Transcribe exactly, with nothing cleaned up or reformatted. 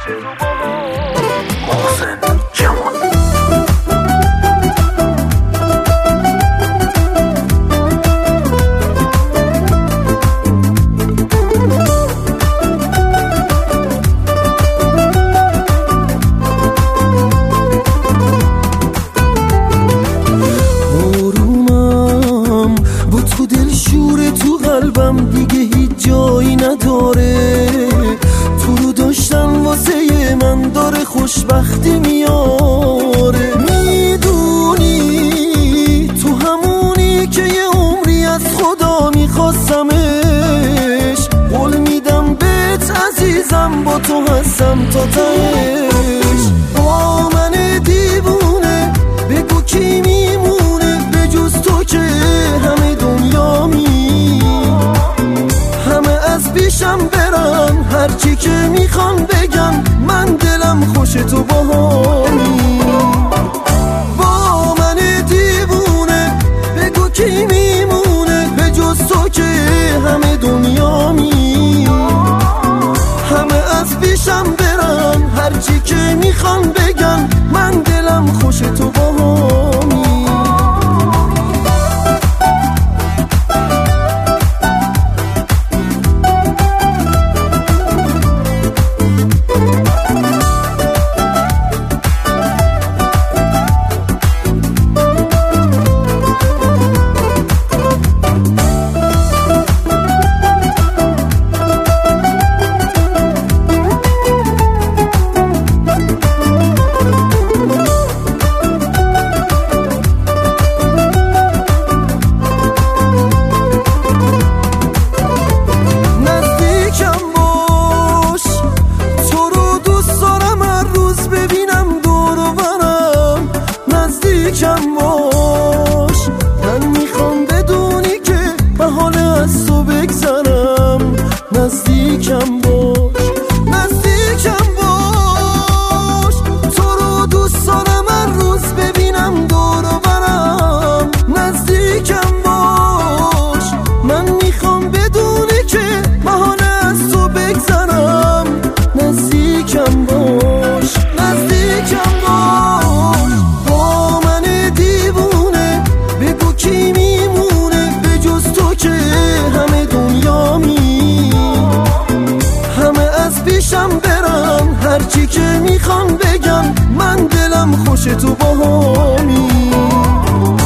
محسن جمال. آرومم با تو دل شوره، تو قلبم دیگه هیچ جایی نداره. تو رو داشتن واسه من داره خوشبختی میاره. میدونی تو همونی که یه عمری از خدا میخواستمش. قول میدم بهت عزیزم با تو هستم تا تهش. با من دیوونه بگو کی میمونه به جز تو که همه دنیا می. همه از پیشم برن هرچی که میخوان بگن، من دلم خوش تو باهامی. با من دیوونه بگو کی میمونه به جز تو که همه دنیا می. همه از پیشم برن هرچی که میخوان بگن، من دلم خوش تو باهامی. نزدیکم باش، من میخوام بدونی که به حال از تو بگذرم. نزدیکم باش، نزدیکم باش، تو رو دوست دارم هر روز ببینم دور و برم. نزدیکم باش، من میخوام بدونی که به حال از تو بگذرم. نزدیکم باش، نزدیکم باش. پیشم برن هرچی که میخوان بگن، من دلم خوش تو باهامی.